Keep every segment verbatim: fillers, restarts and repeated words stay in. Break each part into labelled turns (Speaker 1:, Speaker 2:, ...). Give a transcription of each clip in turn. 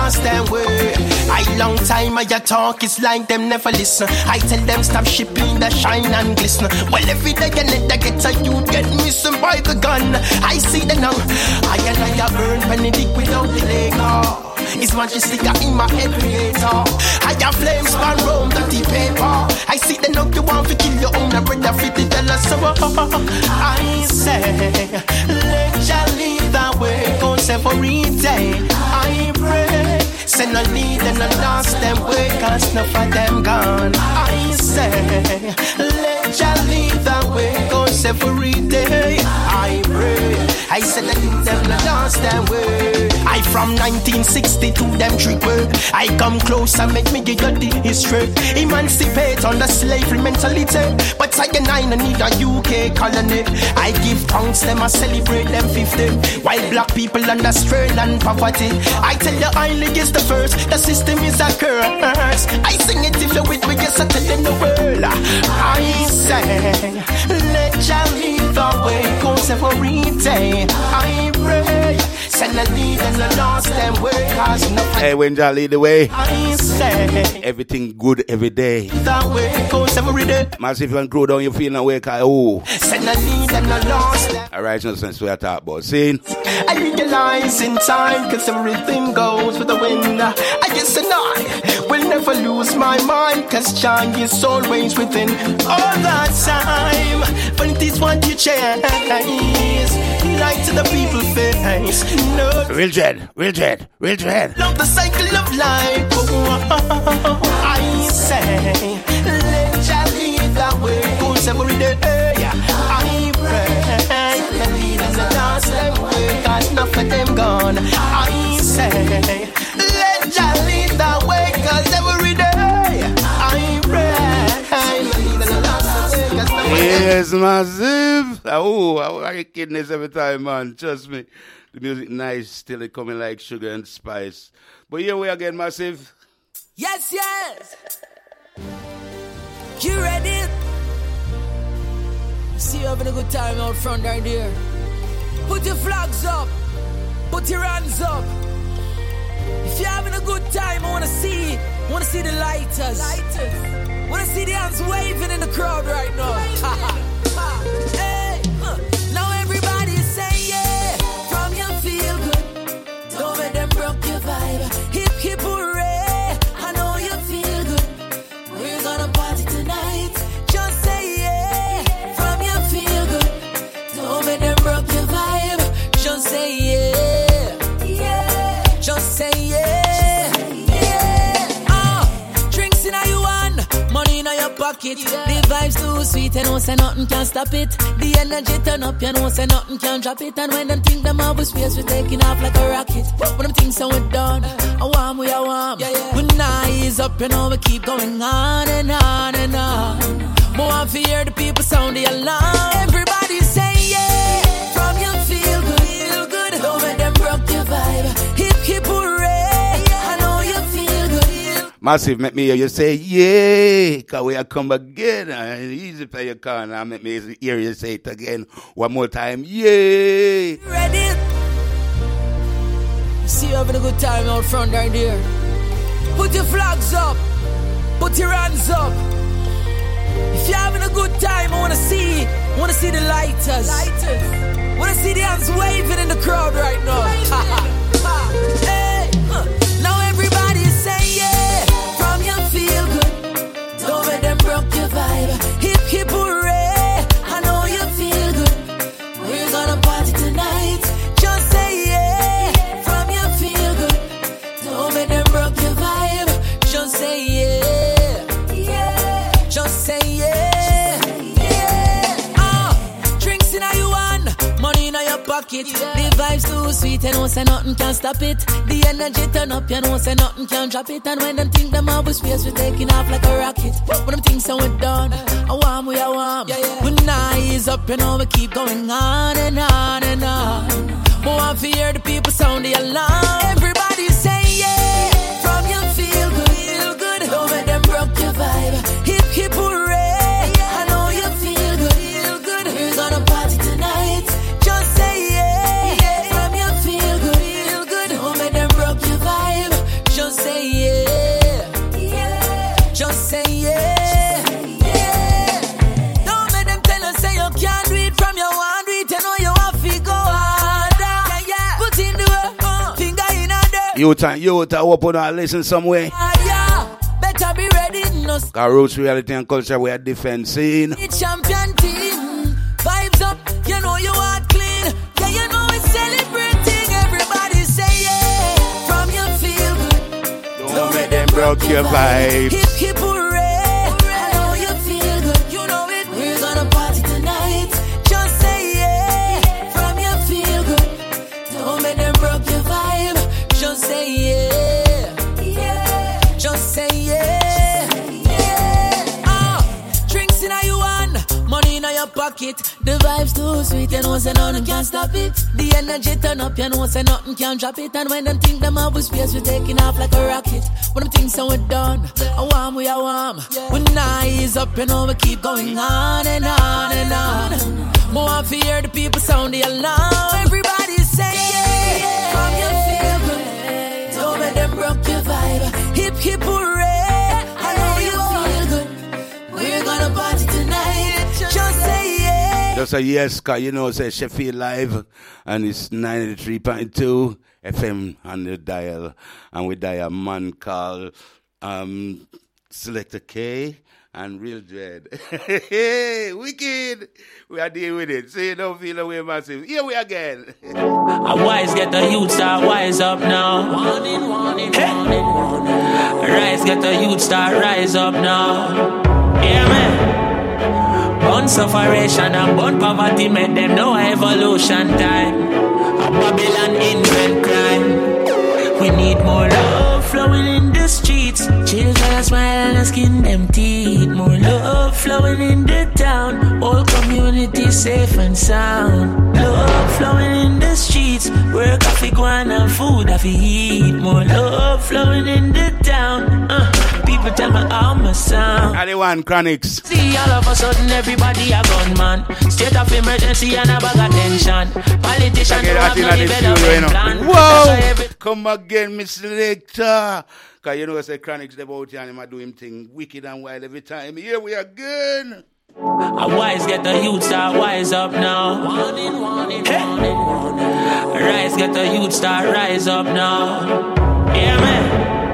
Speaker 1: lost their way. I long time I talk, it's like them never listen. I tell them stop shipping the shine and glisten. Well, every day you let the get a youth get missing by the gun. I see them now. I and I burn Benedict without delay. Oh. It's majestic in my head creator. I got flames burn round dirty paper. I see the knock you want to kill your own brother fifty dollars. So I say, let ya lead the way, cause every day I pray. Send a lead and a lost them way, cause enough of them gone. I say, let ya lead the way, cause every day I pray. I said I lead them and lost them way. I from nineteen sixty-two, them trick word. I come close and make me give you the history. Emancipate on the slavery mentality. But I and I need a U K colony. I give thanks, them I celebrate them fifty. While black people under strain and poverty. I tell you island is the first, the system is a curse. I sing it if you're with me, yes I tell you the world. I say, let ya lead the way, cause every day I pray. Send a lead and a lost them way, cause nothing.
Speaker 2: Hey, when y'all lead the way,
Speaker 1: I say,
Speaker 2: everything good every day.
Speaker 1: That way, cause every day.
Speaker 2: Massive and grow down, you feel no way, cause oh.
Speaker 1: Send a lead and a lost them.
Speaker 2: Alright, no sense we are talking about. See?
Speaker 1: I realize in time, cause everything goes with the wind. I guess and I will never lose my mind, cause joy is always within. All that time, but it is what you chase. Light to the people face. No.
Speaker 2: Real dread, real dread, real dread.
Speaker 1: Love the cycle of life. Oh, I say, let ya lead that way. Goes every day. I pray, the leaders are lost them way, cause enough of them gone. I say, let ya lead that way, cause every day I pray, the leaders are lost them way, cause enough of them gone.
Speaker 2: Yes, massive. Oh, I get kidneys every time, man. Trust me. The music nice, still it coming like sugar and spice. But here we again, massive.
Speaker 3: Yes, yes. You ready? See you having a good time out front right there. Put your flags up. Put your hands up. If you're having a good time, I wanna see. I wanna see the lighters. Lighters. I wanna see the hands waving in the crowd right now. Hey, uh, now everybody's saying yeah. From your feel good. Don't let them broke your vibe. Hip hip hooray. I know you feel good. We're gonna party tonight. Just say yeah. From your feel good. Don't let them broke your vibe. Just say yeah. Yeah. Just say yeah. Pocket. Yeah. The vibes too sweet, you know, say nothing can stop it. The energy turn up, you know, say nothing can drop it. And when them think them have space, we taking off like a rocket. When them think so we're done, I warm, we are warm. Yeah, yeah. When eyes up, you know, we keep going on and on and on. More I fear the people sound the alarm. Everybody say yeah, from you feel good, feel good. Don't let them broke your vibe. Hip hip hooray.
Speaker 2: Massive, make me hear you say, yeah, because we are come again. And easy for your car, and make me hear you say it again one more time, yeah.
Speaker 3: Ready? See you having a good time out front right there. Put your flags up. Put your hands up. If you're having a good time, I want to see, I want to see the lighters. Lighters. I want to see the hands waving in the crowd right now. Hey, huh. Now everybody's saying, yeah. Feel good, don't let them broke your vibe. Hip hip hooray, I know you feel good. We're gonna party tonight. Just say yeah, from you feel good. Don't let them broke your vibe. Just say yeah, yeah. Just say yeah, yeah. Ah, uh, drinks in your hand, money in your pocket. Yeah. The vibes too sweet, you know, say nothing can stop it. The energy turn up, you know, say nothing can drop it. And when them think them have space, we taking off like a rocket. When them think so we're done, I warm, we are warm. Yeah, yeah. When eyes up, you know, we keep going on and on and on. More I fear the people sound the alarm. Everybody say yeah, from you feel good, feel good. Don't let them broke your vibe. Hip hip hooray, I know you feel good, feel good. We're gonna party tonight. Just say yeah, from you feel good, feel good. Don't let them broke your vibe.
Speaker 2: You time, you time, open and listen somewhere.
Speaker 3: Better be ready. No.
Speaker 2: Cause Roots Reality and Culture, we are defending.
Speaker 3: It's champion team. Vibes up, you know you are clean. Yeah, you know it's celebrating. Everybody say yeah. From your feel good.
Speaker 2: Don't, Don't make them broke your vibes.
Speaker 3: Hip hip hooray. I know you feel good. You know it. We're gonna party tonight. Just say yeah. From your feel good. Don't make them broke your vibe. Just say yeah. Yeah. Just say yeah. Pocket. The vibes too sweet, you know say nothing can stop it. The energy turn up, you know say nothing can drop it. And when them think them have space, we taking off like a rocket. When them think so we're done, I warm, we are warm. When night is up, you know we keep going on and on and on. More I hear the people sound the alarm. Everybody say yeah, from your feel good. Don't let them broke your vibe. Hip hip hooray, I know you feel good. We're gonna party tonight. Just say yeah.
Speaker 2: Just say yes, cause you know, say Sheffield Live, and it's ninety-three point two F M on the dial, and we die a man called um, Selector K and Real Dread. Hey, wicked. We are dealing with it, so you don't feel away massive. Here we again.
Speaker 4: A wise get the youth start wise up now. Warning, warning, hey. warning, warning. Rise get the youth start rise up now. Yeah, man. Born sufferation and born poverty make them know evolution time. A Babylon invent crime. We need more love flowing in the streets. Children smile and skin them teeth. More love flowing in the town. All community safe and sound. Love flowing in the streets. Work off go on and food off eat. More love flowing in the town. Uh, people tell me how my sound.
Speaker 2: Anyone Chronics.
Speaker 4: See all of a sudden everybody a gunman. State of emergency and a bag of tension. Politicians don't have no development plan.
Speaker 2: Whoa! Come again, Mister Lecter. Cause you know I say Chronics about here and him do him thing wicked and wild every time. Here we again.
Speaker 4: A wise get the youth start wise up now. Warning, warning, hey. warning, warning. Rise get the youth start rise up now. Yeah, man.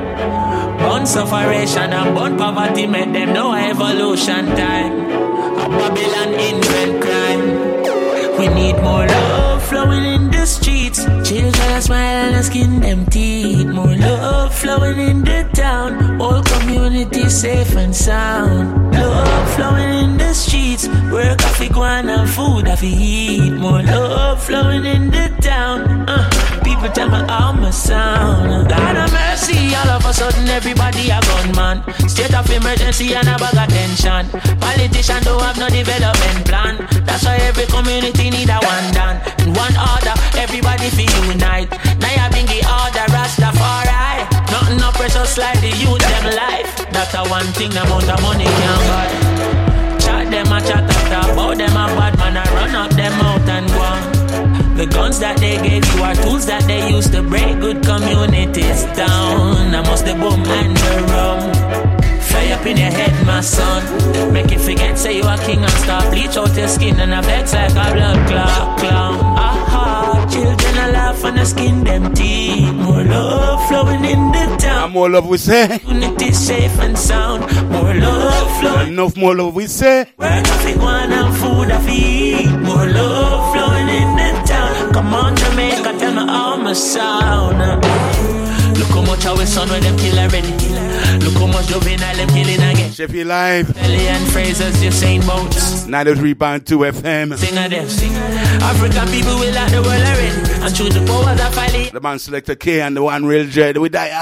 Speaker 4: Born sufferation and born poverty make them know evolution time. A Babylon invent crime. We need more love flowing in the streets. Children smile and skin them teeth. More love flowing in the town. All community safe and sound. Love flowing in the streets. Work off go on and food off eat. More love flowing in the town. Uh, people tell me how my sound. God of mercy, all of a sudden everybody a gunman. State of emergency and a bag of tension. Politicians don't have no development plan. That's why every community need a one done. In one order, everybody feel unite. Now you bring the order, Rastafari. Nothing no precious like the youth them life. That's a one thing the amount of money can buy. Chat them a chat after about them a bad man. I run up them out and go on. The guns that they gave you are tools that they use to break good communities down. I must the boom and the rum. Fly up in your head, my son. Make you forget, say you a king and start bleach out your skin and a vex like a blood clot clown. Aha, children a laugh and a skin them teeth. More love flowing in the town.
Speaker 2: And more love we say.
Speaker 4: Unity safe and sound. More love flowing.
Speaker 2: Enough more love we say.
Speaker 4: Work off it one and food off eat. More love flowing in the town. Come on Jamaica, tell me how my sound. Look how much our son when them kill already. Look how much juvenile them killing again.
Speaker 2: Sheffield Live.
Speaker 4: Belly and Fraser's just saying boats.
Speaker 2: ninety-three point two F M.
Speaker 4: Sing of them. African people will like the world already. And through the powers of fighting.
Speaker 2: The man Selector K and the one Real Dread. We die.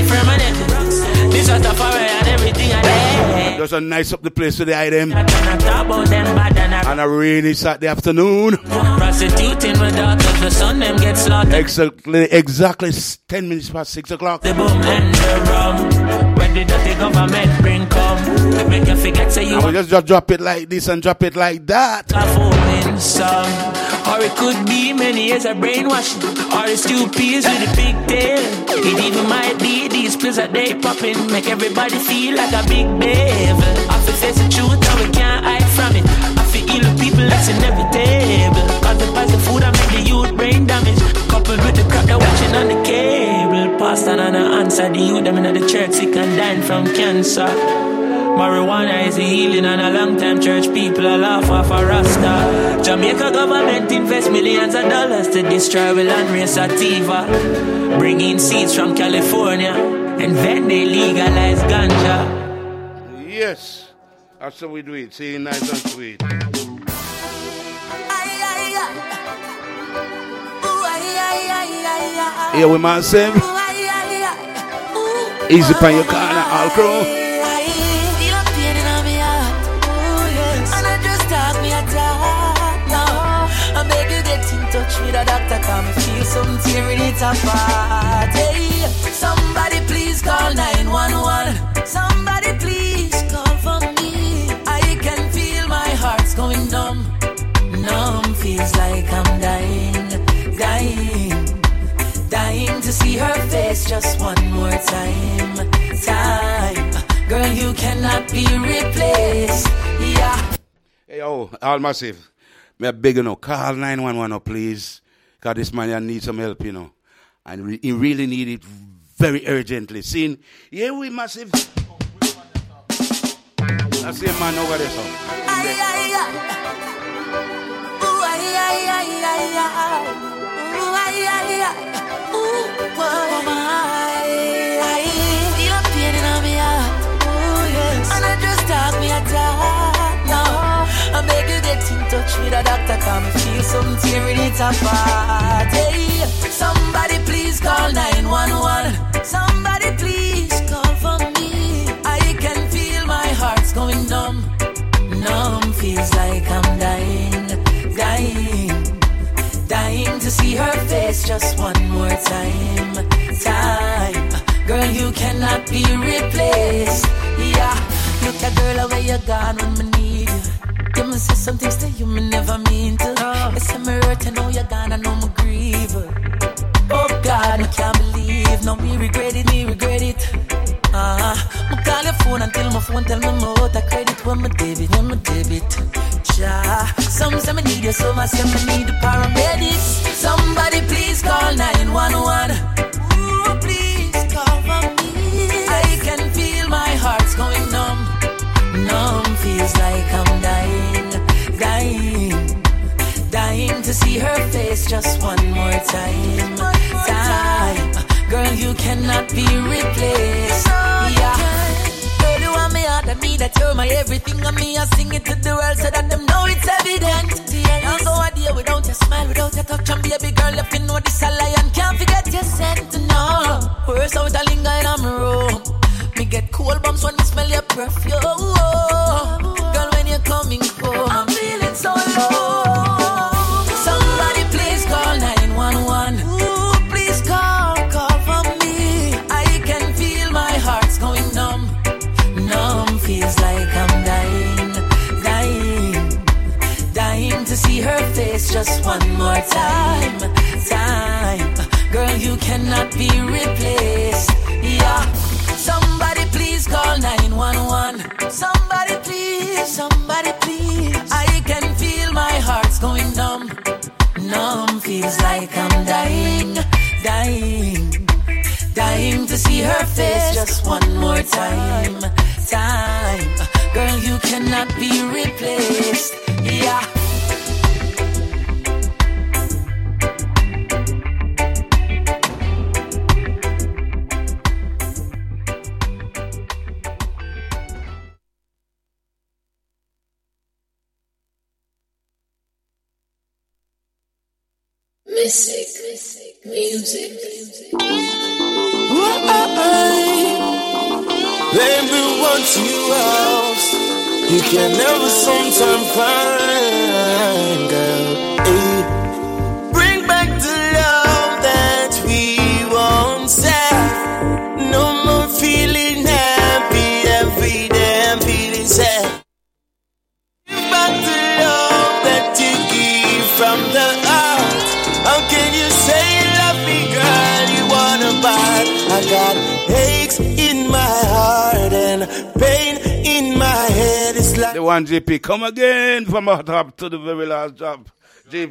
Speaker 4: This was the fire and everything I did.
Speaker 2: Just a nice up the place to the item.
Speaker 4: I cannot talk about them bad and I
Speaker 2: on a rainy Saturday afternoon.
Speaker 4: Prostituting with daughters, the son them get slaughtered.
Speaker 2: Exactly, exactly ten minutes past six o'clock.
Speaker 4: The boom and the rum. Where did the government bring come? Make you forget say you.
Speaker 2: I will just, just drop it like this and drop it like that.
Speaker 4: Song. Or it could be many years of brainwashing. Or it's two peas with a big tail. It even might be these pills that they popping. Make everybody feel like a big devil. I feel face the truth and we can't hide from it. I feel ill with people that's inevitable. Cause the price of food I make the youth brain damage. Coupled with the crap they're watching on the cable. Pass alongside the youth, them in the church, sick and dying from cancer. Marijuana is a healing and a long time church people a laugh off a rasta. Jamaica government invest millions of dollars to destroy the land race sativa. Bring in seeds from California and then they legalize ganja.
Speaker 2: Yes, that's how we do it. See, nice and sweet. Here we massive. Easy pan your corner, all crew.
Speaker 3: With a doctor come feel some tearing it apart. Hey, somebody please call nine one one. Somebody please call for me. I can feel my heart's going numb. Numb feels like I'm dying, dying, dying to see her face just one more time. Time, girl, you cannot be replaced. Yeah.
Speaker 2: Hey, yo, all massive. Me beg you know, call nine one one, please. Because this man needs some help, you know. And re- he really need it very urgently. Seeing, yeah, we massive. That's the man over there, so.
Speaker 3: Ay, ay, ay. Ooh, ay, ay, ay, ay, ay. Ooh, ay, ay, ay. Ooh, boy, my. I feel a pain in my heart. Ooh, yes. And I just talk me a talk. No, I beg you get in touch with a doctor, come feel some tearing it apart. Hey, somebody please call nine one one. Somebody please call for me. I can feel my heart's going numb. Numb feels like I'm dying, dying, dying to see her face just one more time. Time, girl, you cannot be replaced. Yeah, look at girl away you're gone when me need you. You must say some things to you me never mean to. Oh. It's me hurt, I know you're gone, I know me grieve. Oh God, I can't believe, no me regret it, me regret it. Ah, uh, me call your phone until my phone tell me me out of credit when me debit, when me debit. Ja, some say me need you, some say me need the paramedics. Somebody please call nine one one. Ooh, please call for me. I can feel my heart's going numb. Numb feels like I'm dying, dying, dying to see her face just one more time. Time, girl, you cannot be replaced. Yeah, girl, you want me out of me, that you're my everything. And me, I sing it to the world so that them know it's evident. Can't go a day without your smile, without your touch. And baby girl, if you know this a lie, and can't forget your scent. No, worse out a linger in my room. Me get cold bumps when you smell your perfume. Girl, when you're coming home, I'm feeling so low. Somebody please call nine one one. Ooh, please call, call for me. I can feel my heart's going numb. Numb feels like I'm dying, dying, dying to see her face just one more time. Time, girl, you cannot be replaced. Yeah. Somebody please call nine one one. Somebody please, somebody please. I can feel my heart's going numb. Numb feels like I'm dying, dying, dying to see her face just one more time. Time, girl, you cannot be replaced. Yeah.
Speaker 5: Music, music, music.
Speaker 6: Baby, what you else? You can never sometime find, girl. Hey. Bring back the love that we once had. No more feeling happy every day. I'm feeling sad. Bring back the love that you give from the heart. How can you say you love me, girl? You wanna bite? I got aches in my heart and pain in my head. It's like
Speaker 2: the one J P come again from our top to the very last drop.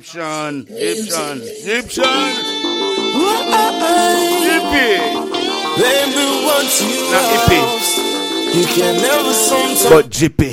Speaker 2: Egyptian, Egyptian, Egyptian. J P.
Speaker 6: Baby, what you
Speaker 2: Not hippie.
Speaker 6: lost, you can never sometimes.
Speaker 2: But jippy.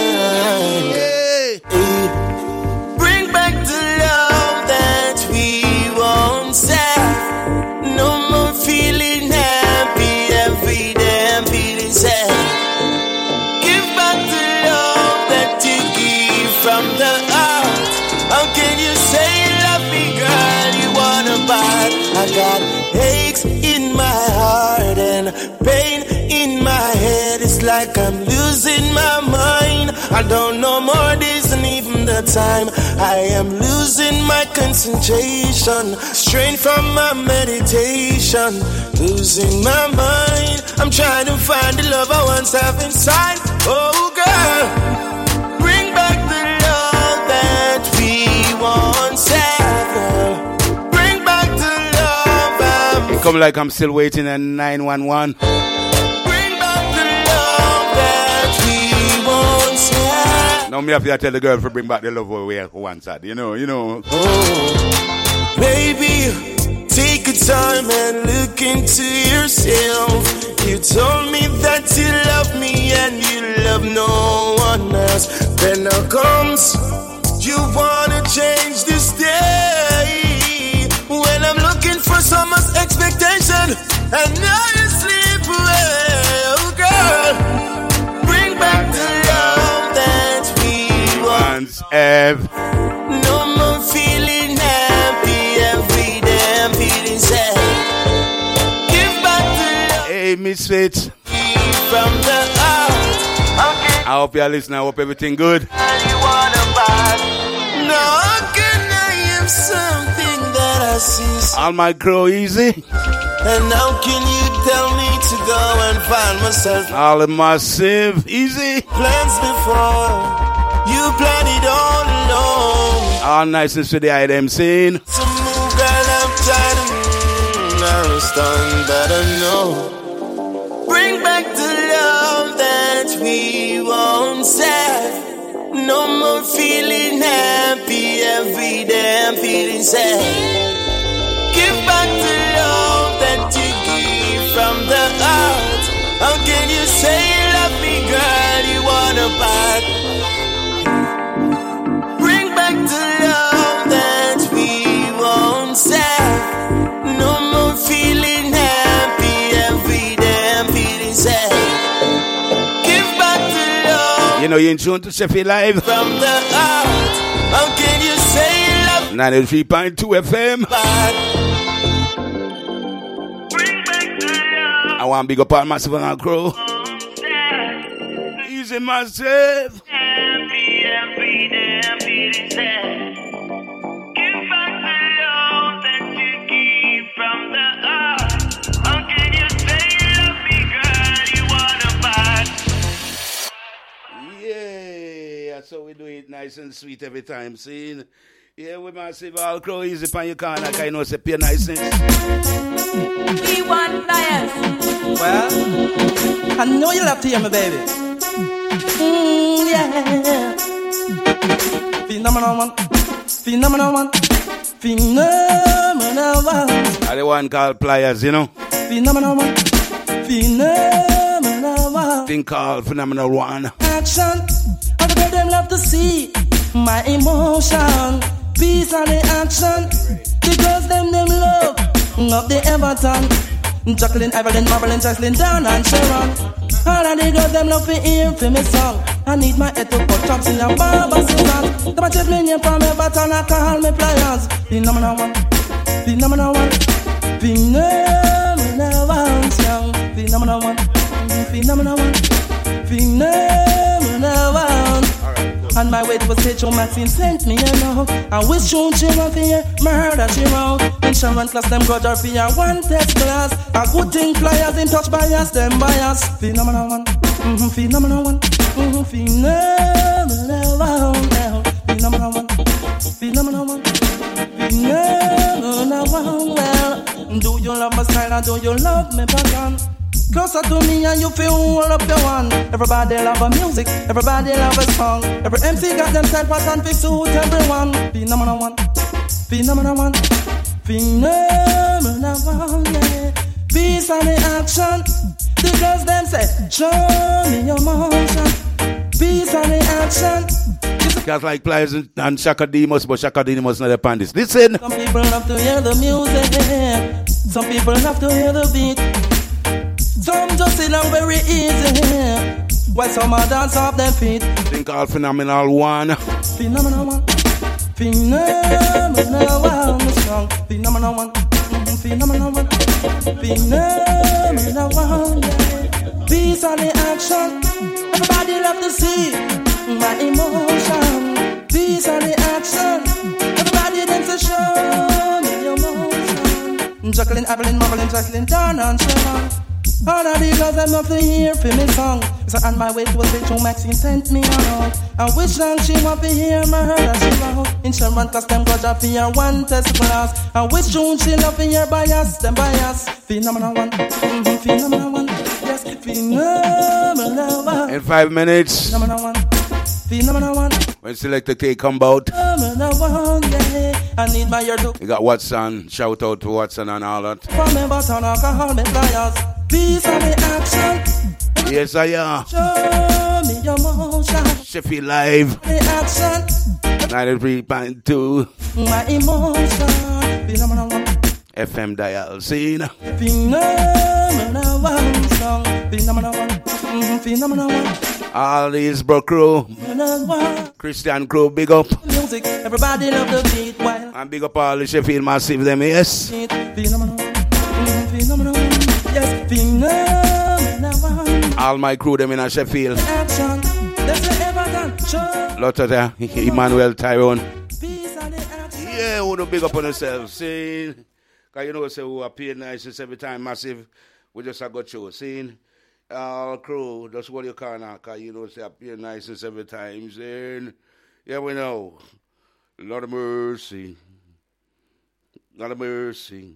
Speaker 6: Hey. Bring back the love that we once had. No more feeling happy every day, I'm feeling sad. Give back the love that you give from the heart. How can you say you love me, girl? You wanna bite? I got aches in my heart and pain in my head. It's like I'm losing my mind. I don't know more days than even the time. I am losing my concentration, straight from my meditation, losing my mind. I'm trying to find the love I once have inside. Oh girl, bring back the love that we once had, girl. Bring back the love I'm
Speaker 2: It come like I'm still waiting at nine one one. Now me have to tell the girl to bring back the love we once had, you know, you know.
Speaker 6: Oh, baby, take your time and look into yourself. You told me that you love me and you love no one else. Then now comes, you wanna change this day. When I'm looking for someone's expectation and now you sleep away. Oh girl, bring back the love that we once
Speaker 2: have.
Speaker 6: No more feeling happy every day, I'm feeling sad. Give back the love.
Speaker 2: Hey, Misfit.
Speaker 6: From the heart. Okay.
Speaker 2: I hope you're listening. I hope everything good.
Speaker 6: And you wanna buy. Now how can I have something that I see?
Speaker 2: All my grow easy.
Speaker 6: And how can you tell me to go and find myself?
Speaker 2: All the massive easy.
Speaker 6: Plans before you planned it all alone.
Speaker 2: All niceness to the item scene.
Speaker 6: So move, girl, I'm tired of mm, I understand better, no. Bring back the love that we once had. No more feeling happy every day, I'm feeling sad. Give back the love that you give from the heart. How can you say you love me, girl? You wanna back? Bring back the love that we once had. No more feeling happy every day, I'm feeling sad. Give back the love.
Speaker 2: You know you're in tune to Sheffield Live.
Speaker 6: From the heart. How can you say you love me?
Speaker 2: ninety-three point two F M. I want to big up all Massive and our crew. Easy, Massive.
Speaker 6: Happy every day, I'm feeling sad. Give back the love that you give from the heart. How can you say you love me, girl? You wanna buy?
Speaker 2: Yeah, that's how we do it, nice and sweet every time. See, yeah, we Massive all crew easy pan your corner. Like I know it's a pure niceness.
Speaker 3: We want lions.
Speaker 7: Well, I know you love to hear me, baby. Mm, yeah. Phenomenal one. Phenomenal one. Phenomenal one.
Speaker 2: I the one called Pliers, you know.
Speaker 7: Phenomenal one. Phenomenal one.
Speaker 2: Thing called Phenomenal One.
Speaker 7: Action. Other girl them love to see my emotion. Peace and the action. The girls them them love. Love the Everton. Jacqueline, Evelyn, Marvelyn, Jocelyn, Dawn and Sharon. All of the girls them love to hear for me song. I need my head to put chops in a Barbara Susan. Them a chase me name from Everton and call me Pliers. Phenomenal one. Phenomenal one. Phenomenal one. Phenomenal one. Phenomenal one. Phenomenal one. On my way to a stage, your Maxine sent me a note. I wish you she want for your murder she wrote. Insurance class them got her for your one test class. A good thing Pliers in touch bias, them bias. Phenomenal one, mm-hmm, phenomenal one, mm-hmm, phenomenal one, phenomenal one, phenomenal one, phenomenal one. Well, do you love my style or do you love me pattern? Closer to me and you feel all up your one. Everybody love a music, everybody love a song. Every M C got them style pattern to suit everyone. Phenomenal one, phenomenal one, phenomenal one, yeah. Peace and the action. The girls them say, show me your motion. Peace and the action.
Speaker 2: Cats like Pliers and, and Shaka Demus, but Shaka Demus not upon this. Listen.
Speaker 7: Some people love to hear the music. Some people love to hear the beat. Some just sit down very easy. While some are dance off their feet.
Speaker 2: Think all phenomenal one.
Speaker 7: Phenomenal one. Phenomenal one. Strong. Phenomenal one. Phenomenal one. Phenomenal one. Peace and the action. Everybody love to see my emotion. Peace and the action. Everybody dance to show me your motion. Juggling, appling, mumbling, juggling, down and shine. All of the girls I'm up to hear for me song. So on my way to a stage show, Maxine sent me out. I wish that she want to hear my heard as she wrote. Insurance cause them got up here one test class. I wish June she love to hear bias, them bias. Phenomenal one, mm-hmm, phenomenal one. Yes, phenomenal one.
Speaker 2: In five minutes.
Speaker 7: Phenomenal one, phenomenal one.
Speaker 2: When Selector K come about.
Speaker 7: Phenomenal one, yeah. I need my ear to.
Speaker 2: You got Watson, shout out to Watson and all that.
Speaker 7: From me but on alcohol, me flyers. Peace and the action.
Speaker 2: Yes, I am.
Speaker 7: Show me your motion.
Speaker 2: Sheffield Live.
Speaker 7: The action.
Speaker 2: ninety-three point two.
Speaker 7: My emotion. Phenomenal one.
Speaker 2: F M dial scene.
Speaker 7: Phenomenal one song. Phenomenal one. Mm-hmm. Phenomenal one.
Speaker 2: All these bro crew.
Speaker 7: Phenomenal one.
Speaker 2: Christian crew, big up.
Speaker 7: Music. Everybody love the beat while.
Speaker 2: And big up all the Sheffield Massive them, yes.
Speaker 7: Phenomenal. Mm-hmm. Phenomenal. Yes, phenomenal one.
Speaker 2: All my crew them in a Sheffield.
Speaker 7: Action. That's the Everton.
Speaker 2: Lot of them. Emmanuel Tyrone. Yeah, we don't big up on ourselves. See, because you know, say we appear nice every time Massive. We just a good show. See, all crew, that's what you call now. Because you know, say appear nice every time. See, yeah, we know. Lord of mercy. Lord of mercy.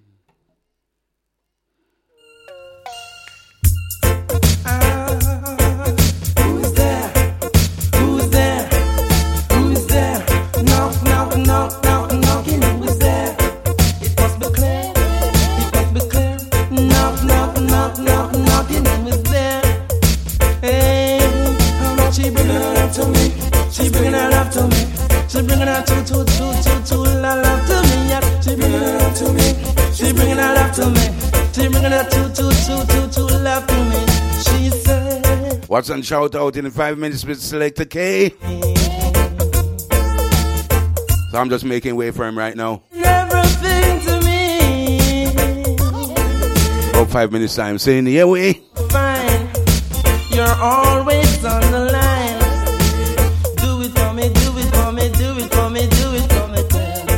Speaker 7: Who's there? Who's there? Who's there? Knock, knock, knock, knock, knocking. Who's there? It must be clear. It must be clear. Knock, knock, knock, knock, knocking. Who's there? Hey, how much she bringing her up to me? She bringing her up to me. She bringing her to, to, to, to, to, la, love to me. Yeah, she bringing her up to me. She bringing her up to me. She bringing her to, to, to, to, to, love to me. She said.
Speaker 2: Watson shout out in five minutes with Selector K. So I'm just making way for him right now.
Speaker 7: Everything to me.
Speaker 2: About five minutes time. Saying, yeah, we.
Speaker 7: Fine. You're always on the line. Do it for me, do it for me, do it for me, do it for me.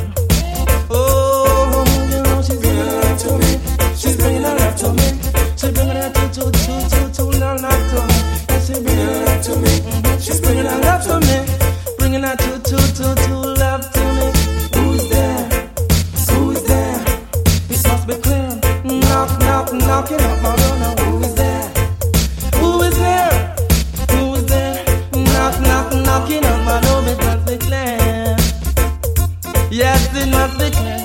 Speaker 7: Oh, you know she's bringing it up to me. She's bringing it up to me. She's bringing it up to, to, to, to, to, love to me. She's bringing it up to me. Mm-hmm. She's bringing it up to me. Bringing it to, to, to, to, love to me. Who's there? Who's there? It must be clear. Knock, knock, knocking up my door now. Who is there? Who is there? Who is there? Knock, knock, knocking on my door. It must be clear. Yes, it must be clear.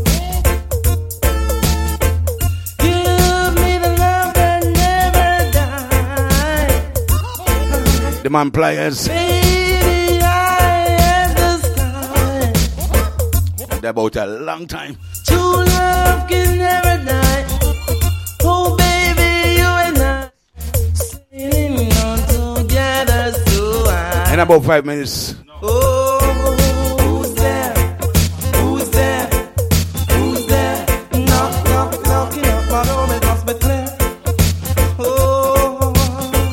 Speaker 2: The man Pliers.
Speaker 7: Baby, I am the sky.
Speaker 2: They're about a long time.
Speaker 7: True love can never die. Oh, baby, you and I sailing on together so high.
Speaker 2: In about five minutes.
Speaker 7: Oh, who's there? Who's there? Who's there? Knock, knock, knocking up my door. It must be clear. Oh,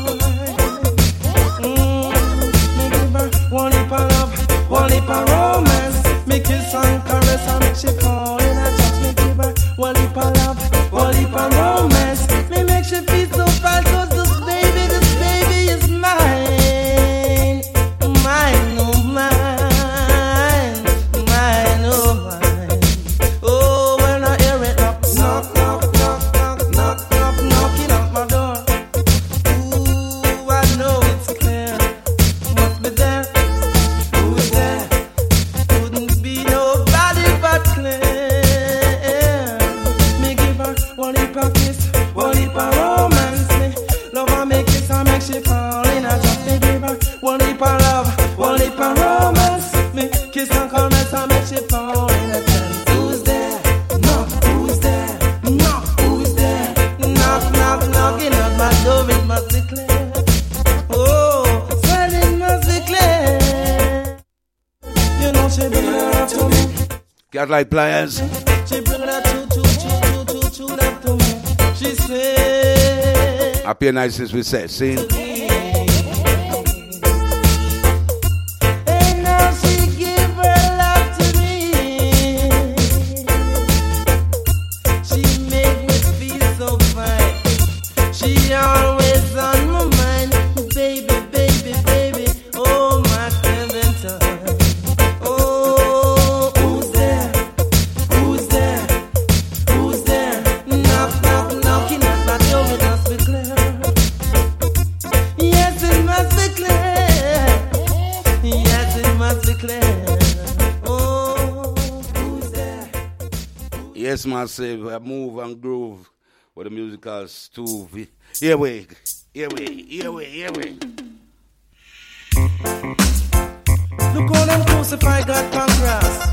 Speaker 7: mm, me give her one heap of love, one heap of romance. Me kiss and caress and make she fall in a trance. Me give her one heap of love, one heap of romance. Me make she feel so fine. Cause this baby, this baby is mine. Mine, oh mine. Mine, oh mine. Oh, when I hear it knock, knock, knock, knock, knock, knock, knock, knocking at my door. Ooh, I know it's clear. Must be there. Who's there? Couldn't be nobody but clear. Me give her one heap of kiss, one heap of
Speaker 2: Got like pliers.
Speaker 7: She bring that choo choo choo choo choo choo up to me. She said,
Speaker 2: Happy nice as we said, see?
Speaker 7: and now she give her love to me. She make me feel so fine. She always on my mind, baby, baby, baby. Oh my Clementine. Oh, who's there? Who's there? Who's there? Knock, knock, knocking at my door. It must be clear. Yes, it must be clear. Yes, it must be clear. Oh, who's there?
Speaker 2: Yes, massive. I move and groove with the musical Stuve. Here we, here we, here we, here we.
Speaker 7: Look all them crucified God pancreas.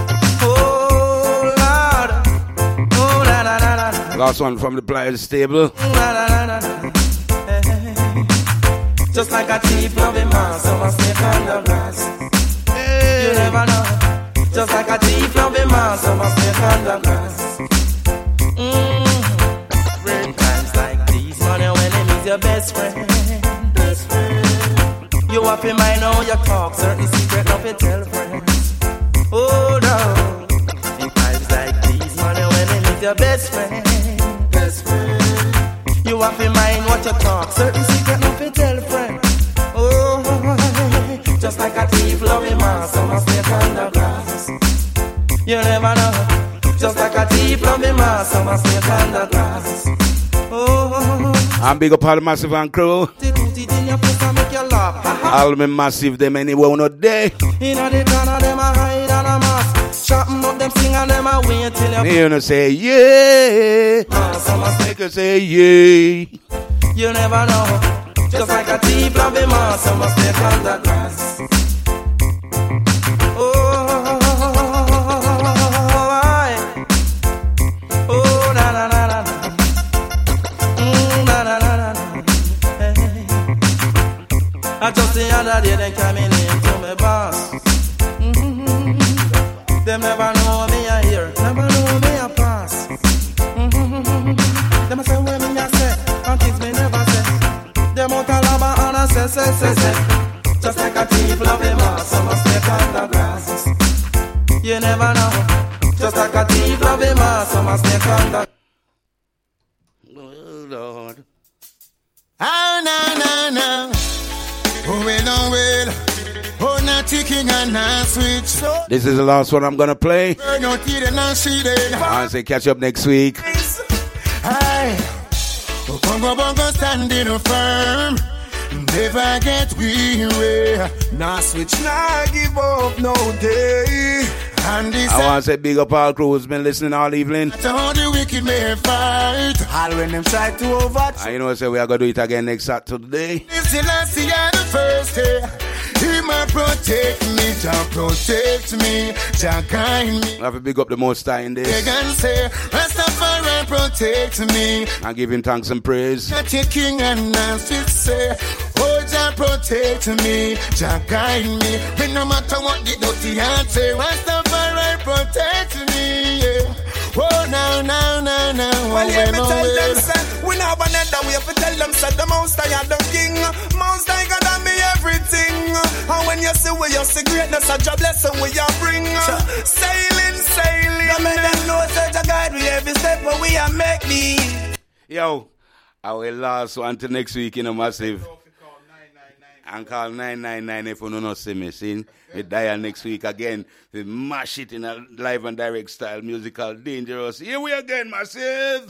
Speaker 7: Oh Lord, oh la la la la.
Speaker 2: Last one from the Pliers stable.
Speaker 7: La, la, la, la, la. Hey, hey, hey. Just like a thief loving man, so must snake on the grass. You never know. Just like a thief loving man, so must snake on the grass. Mm-hmm. Great times like these, man, when him is your best friend. Best friend. You have in mind how you talk, certain secret not to tell friends. Oh no. In times like these, man, when him is your best friend. Best friend. You have in mind what you talk, certain secret not to tell friends. Oh, just like a thief loving man, so must stay on the grass. You never know. Just like a thief loving man, so must stay on the grass. Oh,
Speaker 2: I'm big up all the Massive and crew. All me Massive, them anywhere not there.
Speaker 7: Inna the corner, them a hide and a mask. Chopping up them sing and them a wait till you.
Speaker 2: You know say yeah. Make her say yeah.
Speaker 7: You never know. Just like a thief loving man, so must stay on the grass. Oh, I. Oh, na na na na. Mm, na na na na. Hey. I just the other day they coming in to me boss. Mm-hmm. Them never know me a hear, never know me a pass. Mm-hmm. Them a say where me a say, and things me never say. Them out a lava and a say say say say. Just like a thief love them all, so must stay on the grass. You never know. Just like a thief love them all, so must stay on the.
Speaker 2: Oh Lord.
Speaker 6: Ah, no, no, no. Oh, well, oh, well. Oh, not ticking and not switch. So,
Speaker 2: This is the last one I'm gonna play.
Speaker 6: burn out here and not she dead.
Speaker 2: I say catch up next week.
Speaker 6: Aye. Oh, Congo Bongo standing firm. Never get weary. Nah switch, nah give up no day. And this
Speaker 2: I want to say big up all crew who's been listening all evening.
Speaker 6: to how the wicked may fight. All when them try to overthrow.
Speaker 2: And you know, say we are going to do it again next Saturday.
Speaker 6: This the last year, the first day. He might protect me, Jah protect me, Jah guide me.
Speaker 2: I have to big up the Most High in
Speaker 6: They
Speaker 2: this.
Speaker 6: can say, Rastafari protect me.
Speaker 2: And give him thanks and praise.
Speaker 6: Not your king and dance it say, oh Jah protect me, Jah guide me. When no matter what the dirty heart say, Rastafari protect me. Yeah. Oh no no no no.
Speaker 8: Well, yeah, me
Speaker 6: oh,
Speaker 8: tell
Speaker 6: well.
Speaker 8: them, say, we have another way to tell them, say, the Most High are the King. Most High gonna be everything. And when you see we, you see greatness, such a blessing we are bring. Sailing, sailing. No make them know, say, Jah guide we every step where we are make me.
Speaker 2: Yo, I will last one till next week in a Massive. And call nine nine nine if you don't know see me. See? We die next week again. We mash it in a live and direct style, musical, dangerous. Here we again, Massive.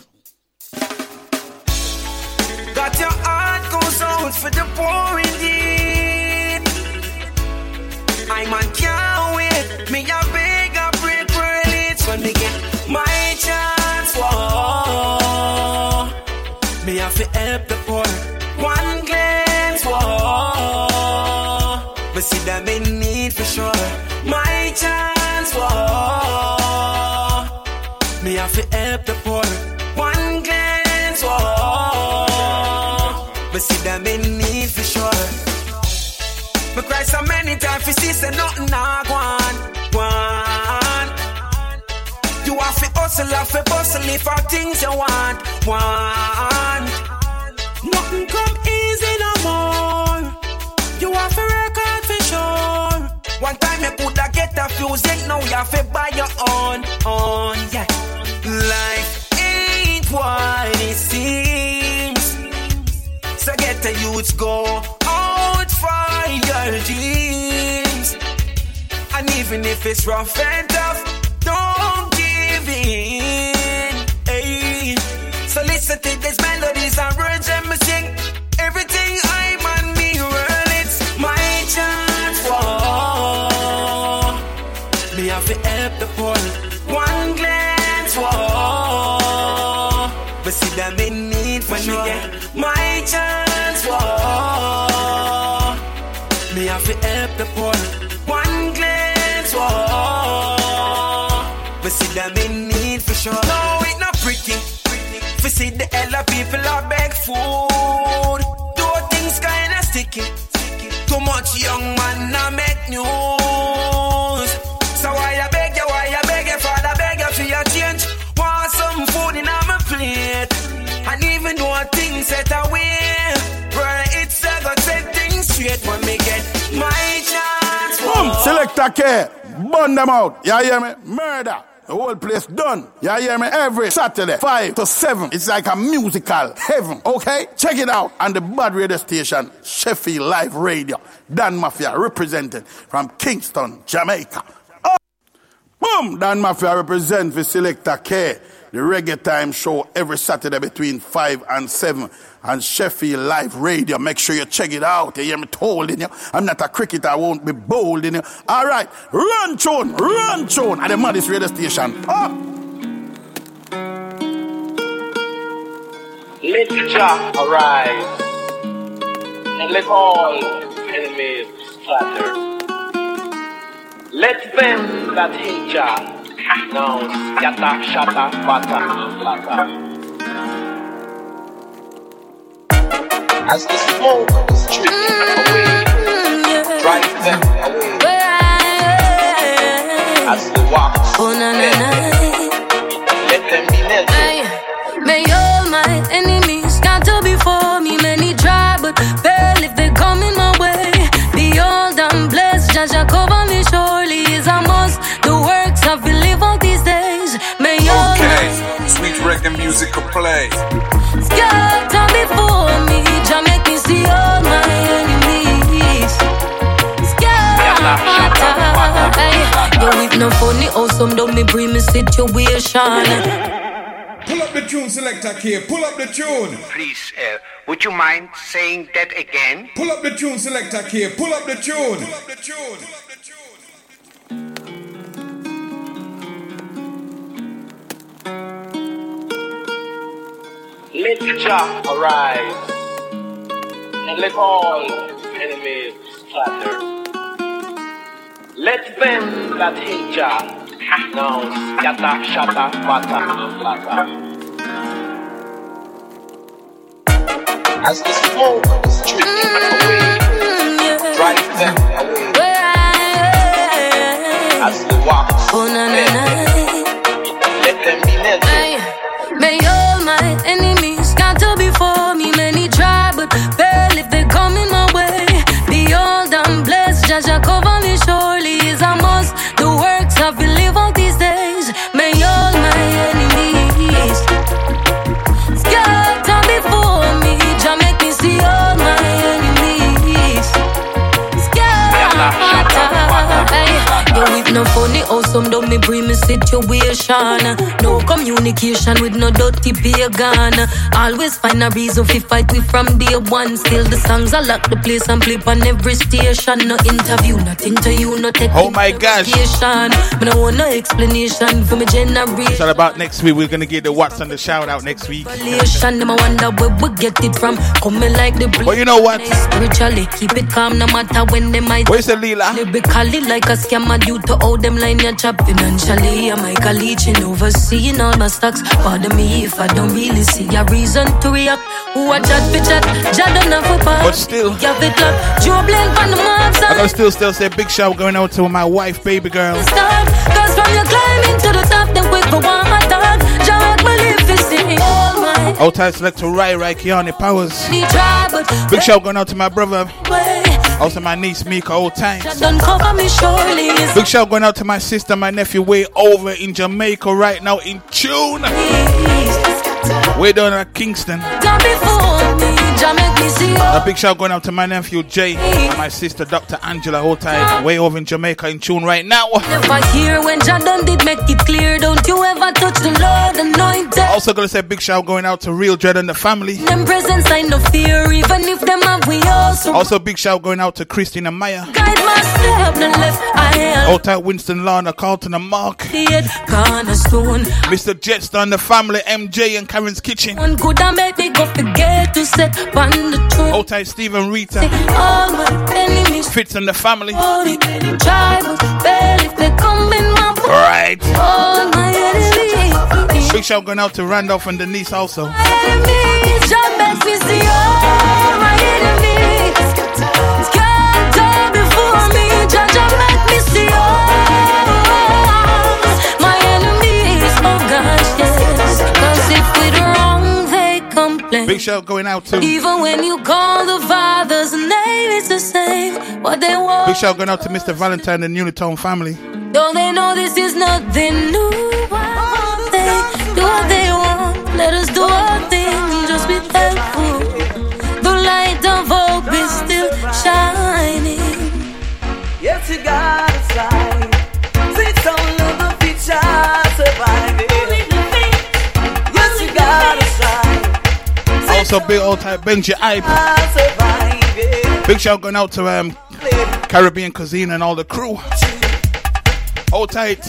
Speaker 8: Got your heart goes out for the poor indeed. I man can't wait. Me a beg a pray for release when me get my chance. Whoa. Me have to help the poor. One glance. Whoa. We see them in need for sure. My chance. Whoa. Me have to help the poor. One glance. Whoa. We see them in need for sure. Me cry so many times, we see say nothing nah go on, go on. have to bustle if for things you want, want. Nothing come easy no more. You have to work hard for sure. One time you coulda get a music, now you have to buy your own, own, yeah. Life ain't what it seems. So get the youths go out for your dreams. And even if it's rough and tough, don't give in. Hey. So listen to these melodies and words and me sing. Everything I'm on me, well, it's my chance for me have to help the poor. One glance for but see them in need for sure. Me get my chance for me have to help the poor. One glance for but see them in need for sure. No, it's not pretty. We see the hella people are beg food. Do things kinda sticky. Too much young man now make news. So why I beg you, why I beg you, father beg you for your change. Want some food in my plate. And even though things set away, bro, it's a good set things straight when me get my chance.
Speaker 9: Boom, Selector K, burn them out. You hear me? Murder. The whole place done. You hear me? Every Saturday, five to seven. It's like a musical heaven. Okay? Check it out on the Bad Radio Station, Sheffield Live Radio. Dan Mafia represented from Kingston, Jamaica. Oh. Boom! Dan Mafia represent for Selector K. The Reggae Time show every Saturday between five and seven on Sheffield Live Radio. Make sure you check it out. You hear me holding you. I'm not a cricketer. I won't be bold in you. All right. Run tune. Run tune at the Maddis Radio Station. Up.
Speaker 10: Let Jah arise and let all enemies scatter. Let them that hate Jah now scatter, shatter, batter, flatter. As the smoke is drifting away, drive them away. As the wax melts, let them be melted.
Speaker 11: May all my enemies scatter before me. Many try but fail if they come in my way. Behold, I'm blessed, Jah Jah cover me surely is a must. The works I've been live all these days. May all
Speaker 12: okay, sweet reggae music will play.
Speaker 11: Scatter before me, Jah make me see all my enemies. Scatter, hey, yo, if no funny, awesome, don't me bring me situation.
Speaker 13: Pull up the tune, Selector K. Pull up the tune.
Speaker 14: Please, uh, would you mind saying that again?
Speaker 13: Pull up the tune, Selector K. Pull up the tune. Pull up the tune.
Speaker 10: Let Jah arise and let all enemies scatter. Let them that hate Jah now scatter, shatter, batter, flatter. As the smoke is drifting away, drive them away. As the wax melts, let them be melted.
Speaker 11: May all my enemies scatter before me. Many try but fail if they come in my way. Behold, I'm blessed, Jah Jah cover me surely is a must. The works I've been live all these days. May all my enemies scatter before me. Jah make me see all my enemies. Scatter, hey, yo, if no funny, awesome, don't me bring me situation. No communication with no dirty pagan. Always find a reason to fight with from day one. Still the songs I lock the place and play on every station. No interview, nothing to you, no take.
Speaker 15: Oh my gosh.
Speaker 11: But I want no explanation for my generation.
Speaker 15: It's all about next week. We're gonna get the what's on the shout out next week.
Speaker 11: Them I wonder where we get it from. Coming like the
Speaker 15: Well, you know what?
Speaker 11: Spiritually, keep it calm no matter when they might.
Speaker 15: Where's the Leela?
Speaker 11: Lyrically like a scammer due to all them line you chop. Financially, I'm like a leeching, overseeing all my stocks. Pardon me if I don't really see a reason to react. Who a chat for chat, Jah don't have a part.
Speaker 15: But still,
Speaker 11: you have it locked. Joe blame on the mobs.
Speaker 15: I can still still say big shout going out to my wife, baby girl.
Speaker 11: Stop, cause from your climbing to the top, then quick for one attack.
Speaker 15: Old time selector Rai Rai Kiani Powers. Big shout going out to my brother. Also my niece Mika Old Times. Big shout going out to my sister, my nephew way over in Jamaica right now in tune. Way down at Kingston. A big shout going out to my nephew Jay and my sister Doctor Angela Old Time way over in Jamaica in tune right now.
Speaker 11: Never hear when Jordan did make it clear. Don't you ever touch the Lord anointed.
Speaker 15: Also gonna say big shout going out to Real Dread and the family.
Speaker 11: Them presence sign no fear, even if them have we also.
Speaker 15: Also big shout going out to Christina Maya.
Speaker 11: Guide my step, the left eye.
Speaker 15: Old time Winston Lana, Carlton and Mark.
Speaker 11: Cornerstone.
Speaker 15: Mister Jetstar and the family, M J and Karen's Kitchen.
Speaker 11: One could have made me go forget to set on the truth.
Speaker 15: Old time Stephen Rita.
Speaker 11: All my enemies.
Speaker 15: Fitz and the family.
Speaker 11: Try but fail if they come in my way.
Speaker 15: Right.
Speaker 11: All my enemies.
Speaker 15: Big shout going out to Randolph and Denise also.
Speaker 11: My enemies, just make me see all my enemies. Can't die before me, just make me see all my enemies. Oh gosh, yes. Cause if we're wrong, they complain.
Speaker 15: Big shout going out to
Speaker 11: even when you call the Father's name, it's the same. What they want.
Speaker 15: Big shout going out to Mister Valentine and Unitone family.
Speaker 11: Don't they know this is nothing new? They do what they want. Let us do our thing. Just be thankful. The light of hope is still shining.
Speaker 16: Yes, you got a sign. Sit on the picture, surviving. Yes, you got a sign.
Speaker 15: Also big old type Benji Ibe. Big shout going out to um Caribbean Cuisine and all the crew. Hold tight.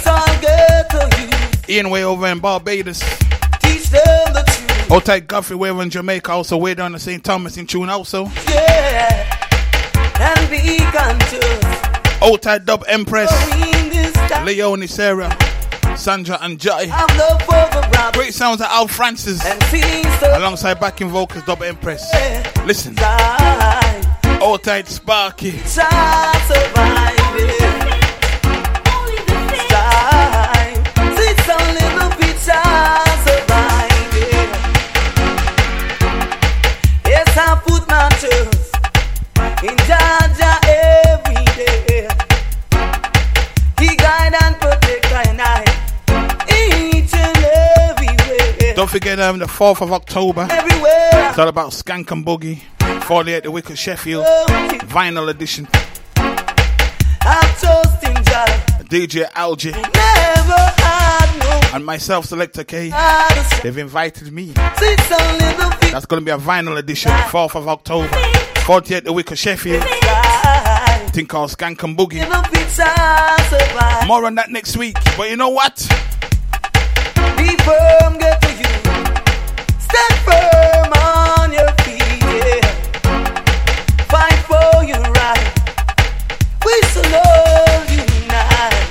Speaker 15: Ian way over in Barbados.
Speaker 16: Teach them the truth.
Speaker 15: Hold tight Guffey way over in Jamaica. Also way down to Saint Thomas in tune also.
Speaker 16: Yeah. And be conscious.
Speaker 15: Hold tight Dub Empress. Leonie, Sarah, Sandra and Joy. Great sounds of Al Francis. Alongside backing vocals Dub Empress. Listen. Hold tight Sparky.
Speaker 16: Yes, I put my trust in Jaja every day. He guide and protect and I each and every way.
Speaker 15: Don't forget um, the fourth of October.
Speaker 16: Everywhere.
Speaker 15: It's all about Skank and Boogie. forty-eight The Wicked Sheffield. Vinyl edition.
Speaker 16: I'm trusting Jah.
Speaker 15: D J Algie.
Speaker 16: Never had no.
Speaker 15: And myself, Selector K. They've invited me. That's going to be a vinyl edition. fourth of October. forty-eight The Wicked Sheffield. Thing called Skank and Boogie. More on that next week. But you know what?
Speaker 16: Be firm, get to you. Stand firm on your feet, yeah. Fight for your right. We shall all unite.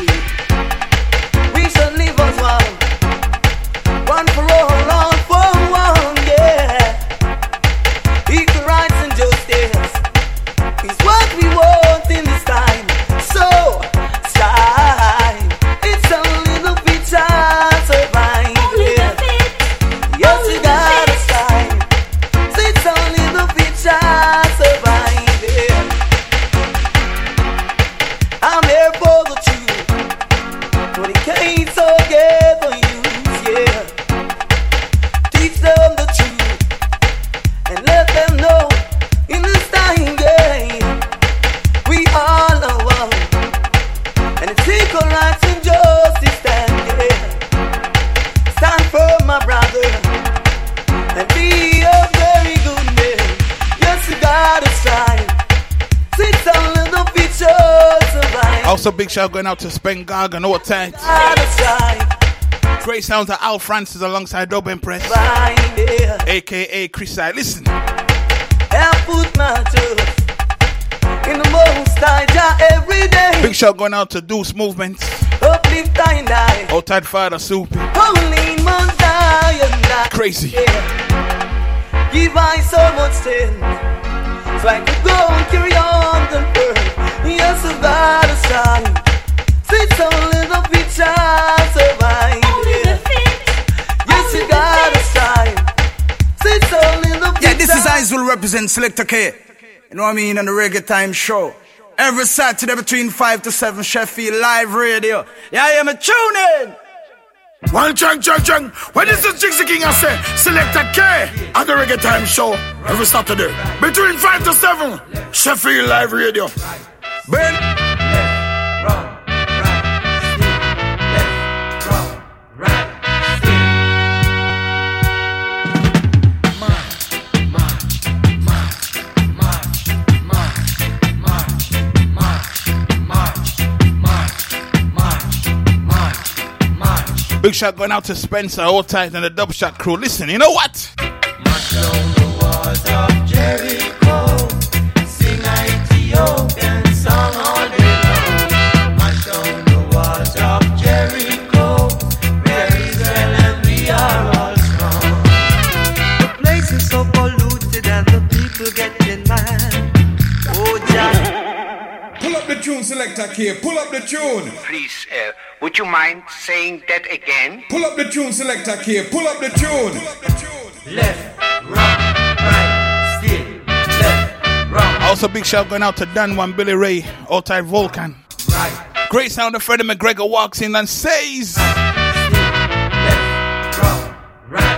Speaker 16: We shall live as one. One for all, all for one, yeah. Equal rights and justice is what we want in this time. So, strive. It's a little bit of survive, yeah. Yes, you gotta strive. It's a little bit of survive, yeah. I'm here for the truth, but it can't together use, yeah. Teach them the truth and let them know in this time, yeah. We all are one, and it's equal rights and justice stand, yeah. Stand for my brother and be a very good man. Yes, you gotta strive. Sit a little bit short, survive.
Speaker 15: Also big shout going out to Spen Garg and all tight.
Speaker 16: Gotta strive.
Speaker 15: Great sounds of Al Francis alongside Dub Empress.
Speaker 16: Find, yeah.
Speaker 15: A K A Chris I. Listen.
Speaker 16: I put my trust in the most high Jah every day.
Speaker 15: Big shout going out to Deuce Movements.
Speaker 16: Uplift and die.
Speaker 15: Old tight Father Soupy.
Speaker 16: Holy Mount Zion, die.
Speaker 15: Crazy.
Speaker 16: Yeah. Give I so much strength. It's like a go and carry on the earth. Yes, you gotta strive. Sit a little bit, child, survive. Yeah. Yes, you gotta strive.
Speaker 17: guys will represent Selector K. You know what I mean? On the Reggae Time show. Every Saturday between five to seven, Sheffield Live Radio. Yeah, I am a tune in.
Speaker 9: One chunk, chunk, chunk. When is the Jixie King I say? Selector K on the Reggae Time show. Every Saturday between five to seven, Sheffield Live Radio. Ben.
Speaker 15: Big shout going out to Spencer, all tight, and the Dub Shot crew. Listen, you know what?
Speaker 18: March down the walls of Jericho, sing a Ethiopian song all day long. March down the walls of Jericho, where Israel and we are all strong.
Speaker 16: The place is so polluted and the people getting mad. Oh, Jah.
Speaker 13: Pull up the tune, Selector K. Pull up the tune.
Speaker 14: Please, uh, would you mind saying that again?
Speaker 13: Pull up the tune, Selector K. Pull up the tune.
Speaker 18: Left, right, right, still, left, right.
Speaker 15: Also, big shout going out to Dan One, Billy Ray, all tight Vulcan.
Speaker 18: Right.
Speaker 15: Great sound of Freddie McGregor walks in and says,
Speaker 18: left, right, right.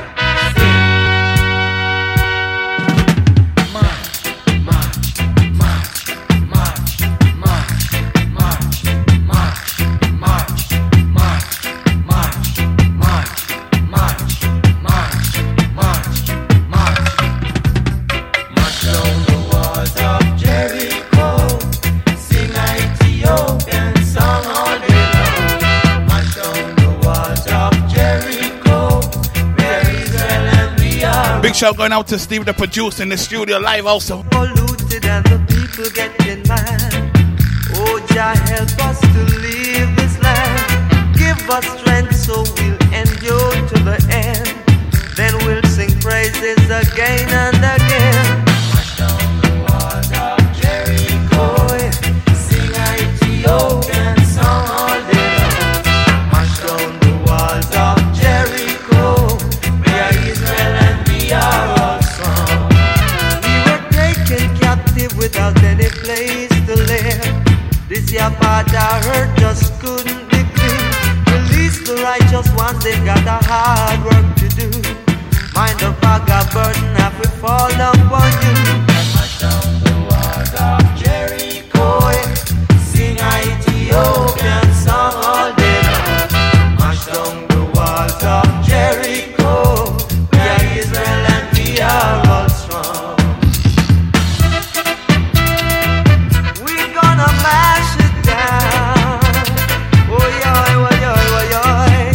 Speaker 15: Big shout going out to Steve, the producer in the studio live also.
Speaker 16: Polluted and the people getting mad. Oh, Jah, help us to leave this land. Give us strength so we'll endure to the end. Then we'll sing praises again and again.
Speaker 18: March down the walls of Jericho, sing a Ethiopian song all day long.
Speaker 16: March down the walls of Jericho, where Israel and we are all strong. We were taken captive without any place to live. This your father hurt just couldn't be clean. Release the righteous ones, they've got a hard work to do. Mind the bag of burden have we fall upon you.
Speaker 18: March down the walls of Jericho, sing a Ethiopian song all day long.
Speaker 16: March down the walls of Jericho, where Israel and we are all strong. We're gonna mash it down. Oh yeah, oh yeah, oh yeah.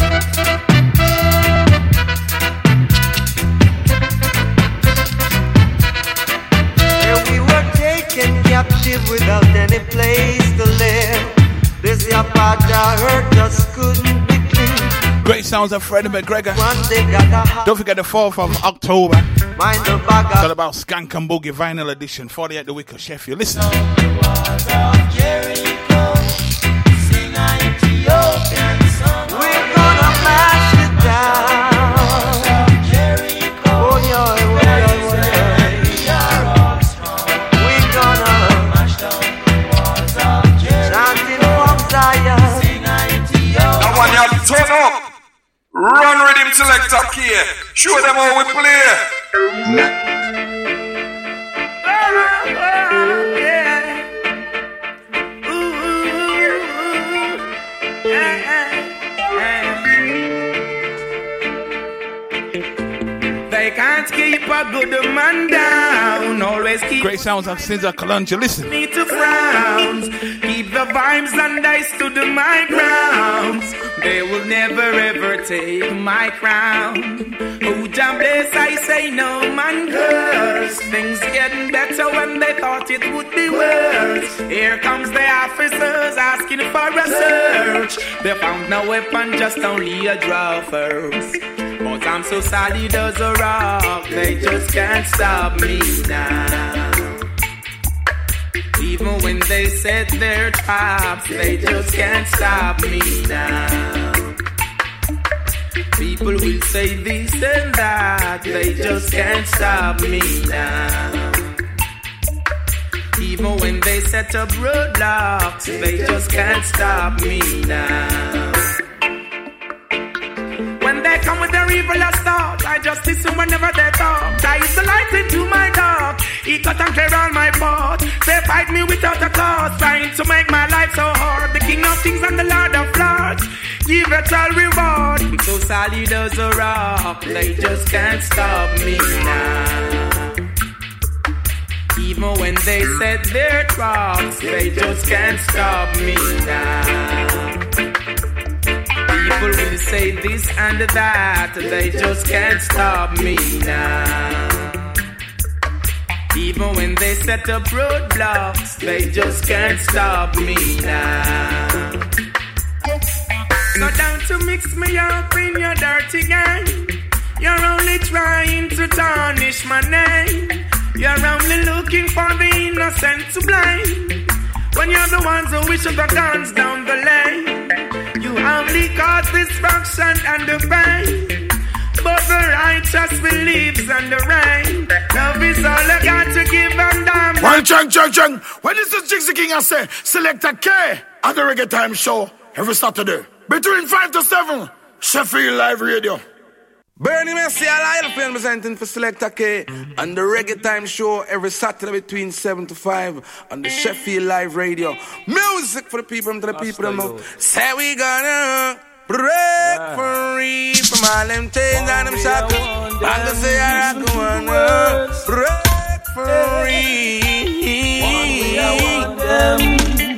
Speaker 16: And we were taken captive without any place to live. This your father hurt just couldn't be clean.
Speaker 15: Great sounds of Freddie McGregor.
Speaker 16: One day got a heart.
Speaker 15: Don't forget the fourth of October.
Speaker 16: Mind the bag
Speaker 15: It's all
Speaker 16: of
Speaker 15: about Skank and Boogie Vinyl Edition, forty-eight the week of Sheffield. Listen.
Speaker 18: Jericho, sing a Ethiopian song.
Speaker 16: We're gonna mash it down.
Speaker 18: Jericho,
Speaker 16: Oh yeah, oh yeah, oh yeah.
Speaker 18: we are all strong.
Speaker 16: We're gonna
Speaker 18: March down the walls of Jericho,
Speaker 16: chanting from Zion.
Speaker 18: sing a Ethiopian.
Speaker 12: Now when you turn up, run rhythm Selector K. Show them how we play.
Speaker 8: They can't keep a good man down. Always keep
Speaker 15: Great sounds of Caesar Kalonji. Listen.
Speaker 8: me to frowns. Keep the vibes and I stood my grounds. They will never ever take my crown. Oh, Jah bless, I say no man curse. Things getting better when they thought it would be worse. Here comes the officers asking for a search. They found no weapon, just only a draw first. But I'm so solid as a rock, they just can't stop me now. Even when they set their traps, they just can't stop me now.
Speaker 18: People will say this and that, they just can't stop me now. Even when they set up roadblocks, they just can't stop me now. When they come with their evil thoughts, I just listen whenever they talk. That is the light into my dark. He cut and clear all my path. They fight me without a cause, trying to make my life so hard. The King of Kings and the Lord of Lords, give it all reward. I'm so solid as a rock, they just can't stop me now. Even when they set their traps, they just can't stop me now. People will say this and that, they just can't stop me now. Even when they set up roadblocks, they just can't stop me now. So down to mix me up in your dirty game. You're only trying to tarnish my name. You're only looking for the innocent to blame. When you're the ones who wish the guns down the lane. You only cause destruction and the pain. But the righteous believes in the rain. Love is all I got to give and damn.
Speaker 9: Well, chung, chung, chung. When is the Jixie King I say? Selector K at the Reggae Time Show every Saturday between five to seven. Sheffield Live Radio.
Speaker 17: Bernie Messi Alive film presenting for Selector K on the Reggae Time Show every Saturday between seven to five on the Sheffield Live Radio. Music for the people and to the people. Them say we gonna break free from all them chains and them shackles. I'm gonna say I gonna break free.
Speaker 18: I want them.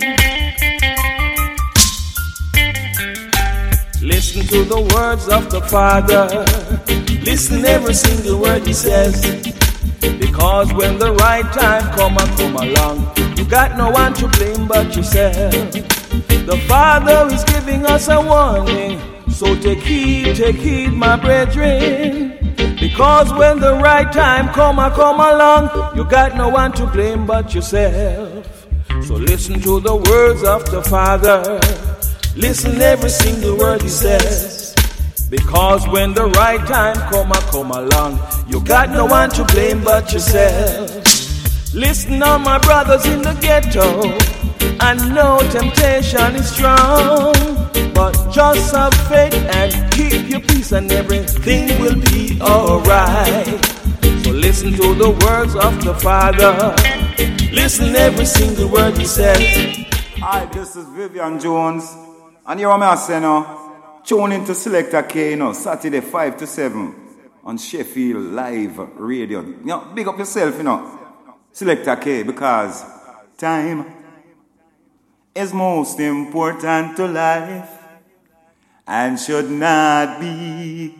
Speaker 18: Listen to the words of the Father. Listen every single word he says. Because when the right time come and come along, you got no one to blame but yourself. The Father is giving us a warning. So take heed, take heed, my brethren. Because when the right time come and come along, you got no one to blame but yourself. So listen to the words of the Father. Listen every single word he says. Because when the right time come and come along, you got no one to blame but yourself. Listen all my brothers in the ghetto. I know temptation is strong, but just have faith and keep your peace and everything will be alright. So listen to the words of the Father. Listen every single word he says.
Speaker 19: Hi, this is Vivian Jones. And you're my son, now. Tune into Selector K, you know, Saturday five to seven on Sheffield Live Radio. You know, big up yourself, you know, Selector K, because time is most important to life and should not be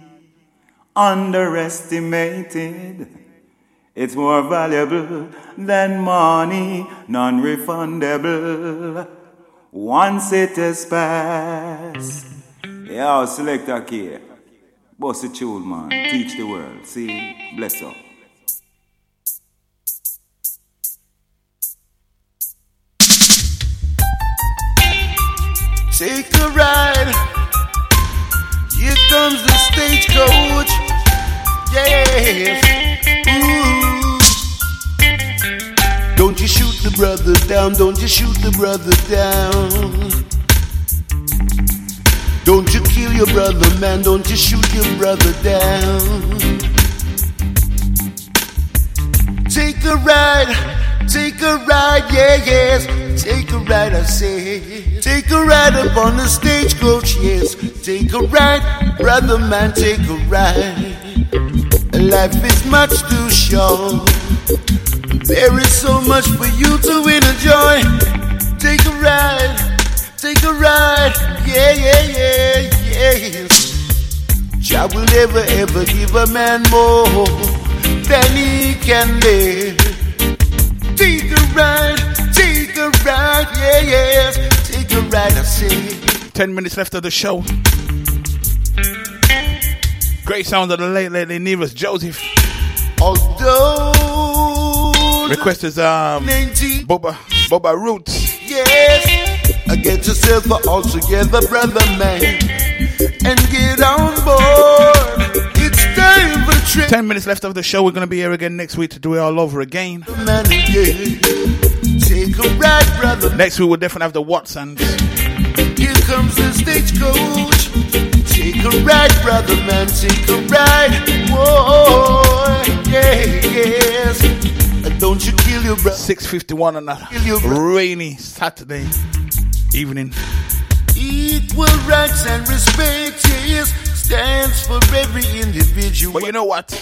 Speaker 19: underestimated. It's more valuable than money, non-refundable. Once it is past. Yeah, Selector K. Boss the tune, man. Teach the world. See? Bless up.
Speaker 1: Take a ride. Here comes the stagecoach. Yes. Ooh. Don't you shoot the brother down, don't you shoot the brother down. Don't you kill your brother, man, don't you shoot your brother down. Take a ride, take a ride, yeah, yes. Take a ride, I say. Take a ride up on the stagecoach, yes. Take a ride, brother, man, take a ride. Life is much too short. There is so much for you to enjoy. Take a ride, take a ride, yeah, yeah, yeah, yes. Jah will never ever give a man more than he can bear. Take a ride, take a ride, yeah, yes. Take a ride, I say.
Speaker 15: Ten minutes left of the show. Great sound of the late, late, late Nevis Joseph.
Speaker 1: Although
Speaker 15: request is um Boba Boba Roots.
Speaker 1: Yes, I get yourself all together, brother man. and get on board. It's time for trip.
Speaker 15: Ten minutes left of the show. We're going to be here again next week to do it all over again.
Speaker 1: Man, yeah. Take a ride, brother.
Speaker 15: Next week we'll definitely have the Watsons.
Speaker 1: Here comes the stagecoach. Take a ride, brother, man. Take a ride. Whoa, yeah, yes. Don't you kill your brother.
Speaker 15: six fifty-one on a rainy Saturday evening.
Speaker 1: Equal rights and respect, yes, stands for every individual.
Speaker 15: But you know what?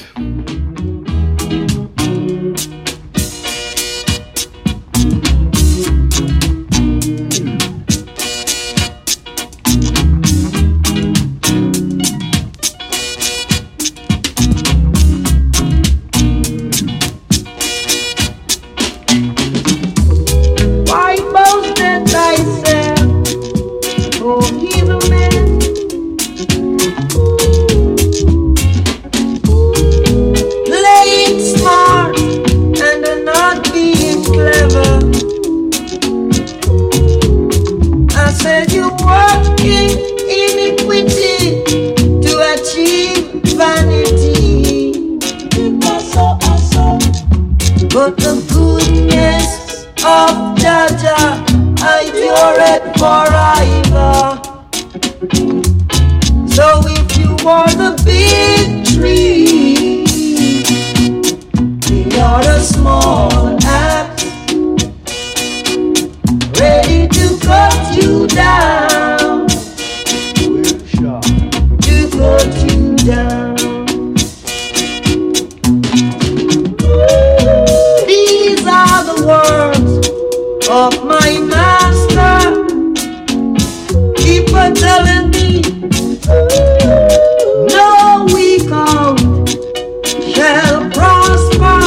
Speaker 18: But the goodness of Jaja I endure forever. So if you want the big tree, we are a small axe, ready to cut you down, to cut you down. These are the words of my master. Keep on telling me, no weak out shall prosper.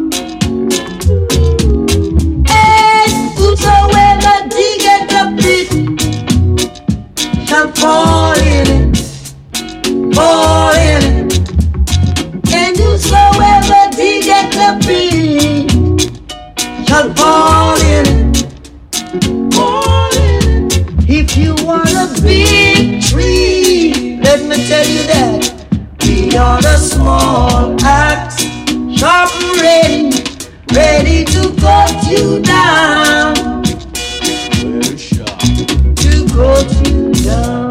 Speaker 18: And whosoever diggeth a pit shall fall in it, fall in it. And whosoever diggeth a pit shall fall in it, fall in it. If you want a big tree, let me tell you that we are a small axe, sharp and ready, ready to cut you down, very sharp, to cut you down.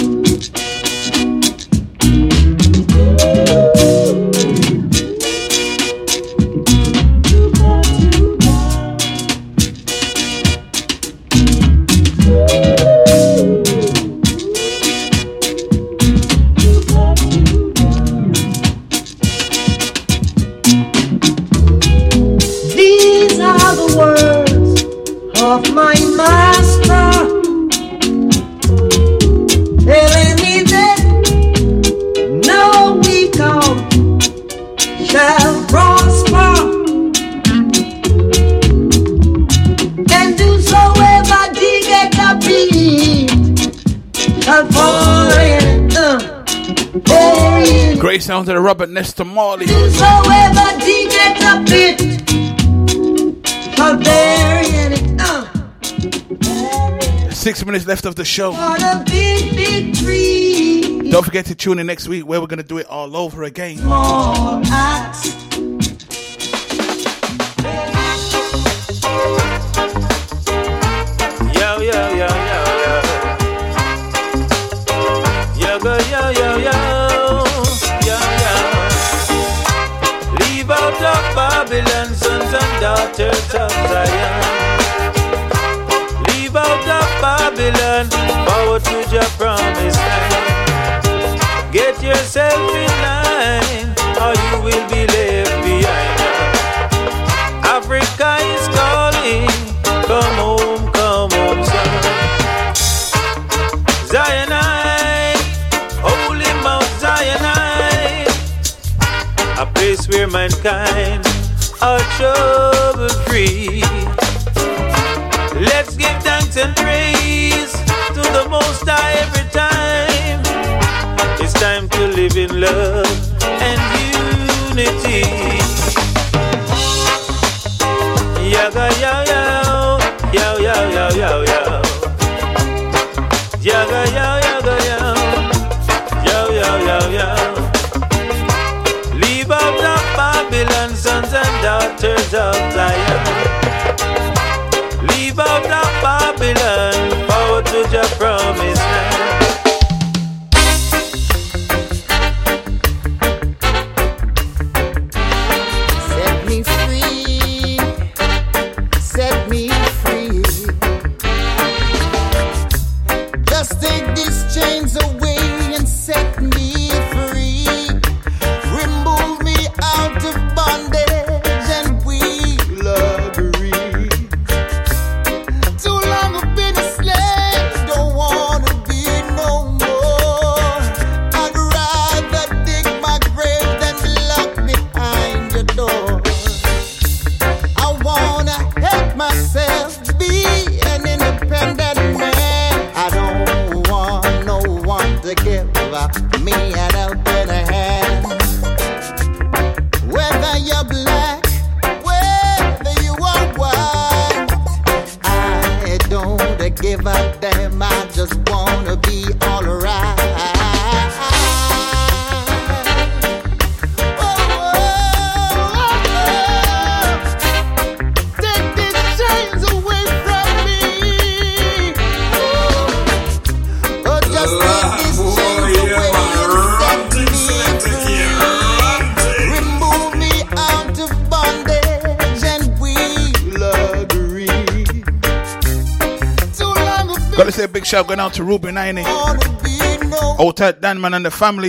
Speaker 18: Of my master, telling me that no weak out shall prosper, and whosoever diggeth a pit shall fall in it. Uh,
Speaker 15: Great sounds of the Robert Nesta Marley.
Speaker 18: Whosoever diggeth a pit shall bury in it.
Speaker 15: Six minutes left of the show.
Speaker 18: On a big, big tree.
Speaker 15: Don't forget to tune in next week where we're going to do it all over again.
Speaker 18: Small axe.
Speaker 20: Yo, yo, yo, yo, yo. Yo, go, yo, yo, yo. Yo, yo. Leave out of Babylon, sons and daughters of Zion. Out of Babylon, forward to your promised land. Get yourself in line, or you will be left behind. Africa is calling, come home, come home, son. Zionite, holy Mount Zionite, a place where mankind are trouble free. Let's give thanks and praise to the Most High every time. It's time to live in love and unity. Yaga yow yow, yow yow yow yow yow. Yaga yow yaga yow, Babylon, sons and daughters of Zion. Leave out of Babylon, power to your promised land.
Speaker 21: Set me free, set me free. Just take these chains away and set me free. Remove me out of bondage and we'll agree. Too long I've been a slave, don't wanna be no more. I'd rather dig my grave than lock behind your door. I wanna help myself be an independent man. I don't want no one to give me an helping hand. Whether you're black, whether you are white, I don't give a damn. I just wanna be alright. Take these chains away from me. Oh, oh, just take these chains away and set me free. Remove me out of bondage and we'll agree. Too long I've been
Speaker 15: Gotta say a big shout going out to Ruby ninety. Out at Danman and the family.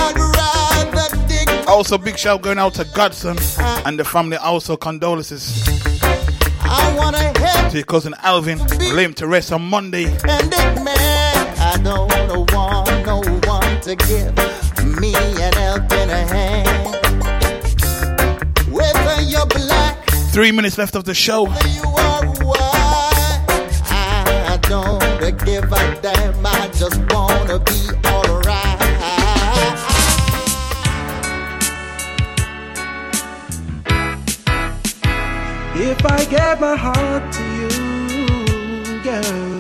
Speaker 15: Also big shout going out to Godson and the family. Also condolences
Speaker 21: I wanna help
Speaker 15: to your cousin Alvin. Lay him to rest on Monday.
Speaker 21: and it, man. I don't want no one to give me an helping hand. Whether you're black,
Speaker 15: Three minutes left of the show.
Speaker 21: you are white, I don't give a damn. I just wanna be alright.
Speaker 7: If I gave my heart to you, girl,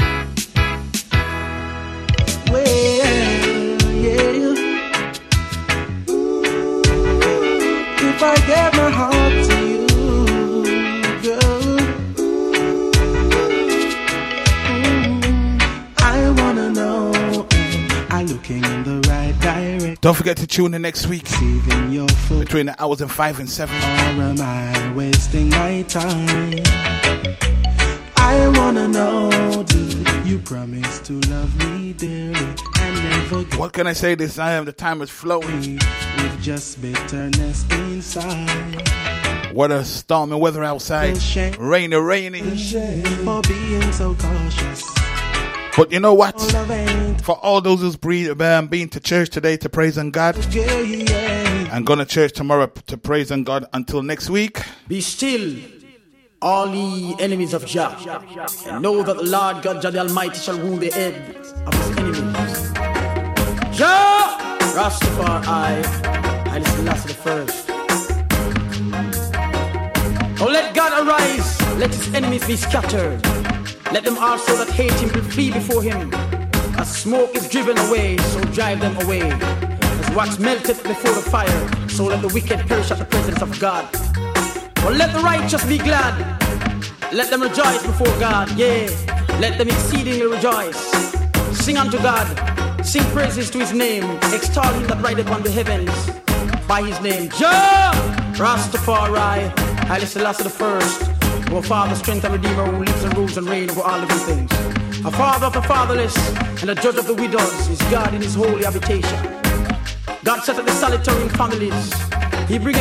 Speaker 7: well, yeah. If I gave my heart to you, girl, I wanna know, am I looking in the right direction?
Speaker 15: Don't forget to tune in next week
Speaker 7: Saving your foot,
Speaker 15: between the hours of five and seven.
Speaker 7: or am I wasting my time? I wanna know, do you promise to love me dearly and never
Speaker 15: What can I say this time? The time is flowing.
Speaker 7: with just bitterness inside?
Speaker 15: What a stormy weather outside. Rainy, rainy.
Speaker 7: For being so cautious.
Speaker 15: But you know what? For all those who's breathe, um, been to church today to praise on God,
Speaker 7: Yeah, yeah.
Speaker 15: and going to church tomorrow to praise on God until next week.
Speaker 3: Be still, all ye enemies of Jah, and know that the Lord God Jah the Almighty shall rule the head of his enemies. Jah, Rastafari, I listen the last of the first. Oh, let God arise, let his enemies be scattered. Let them also that hate him will flee before him. As smoke is driven away, so drive them away. As wax melted before the fire, so let the wicked perish at the presence of God. Well, let the righteous be glad. Let them rejoice before God, yeah. Let them exceedingly rejoice. Sing unto God, sing praises to his name. Extol him that rideth on the heavens by his name. Jah, Rastafari, Haile Selassie the first. Our Father, strength and Redeemer, who lives and rules and reigns over all living things. A father of the fatherless and a judge of the widows is God in his holy habitation. God set up the solitary in families. He bringeth